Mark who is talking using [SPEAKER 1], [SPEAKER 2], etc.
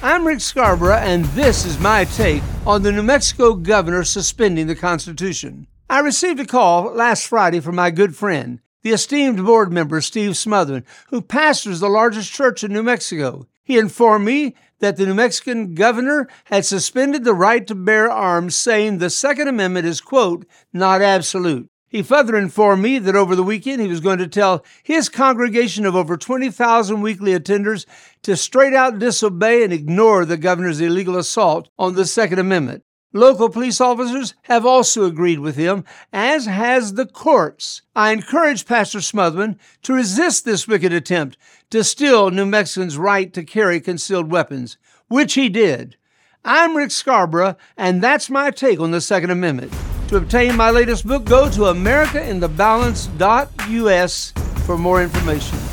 [SPEAKER 1] I'm Rick Scarborough, and this is my take on the New Mexico governor suspending the Constitution. I received a call last Friday from my good friend, the esteemed board member Steve Smotherman, who pastors the largest church in New Mexico. He informed me that the New Mexican governor had suspended the right to bear arms, saying the Second Amendment is, quote, not absolute. He further informed me that over the weekend he was going to tell his congregation of over 20,000 weekly attenders to straight out disobey and ignore the governor's illegal assault on the Second Amendment. Local police officers have also agreed with him, as has the courts. I encourage Pastor Smotherman to resist this wicked attempt to steal New Mexicans' right to carry concealed weapons, which he did. I'm Rick Scarborough, and that's my take on the Second Amendment. To obtain my latest book, go to AmericaInTheBalance.us for more information.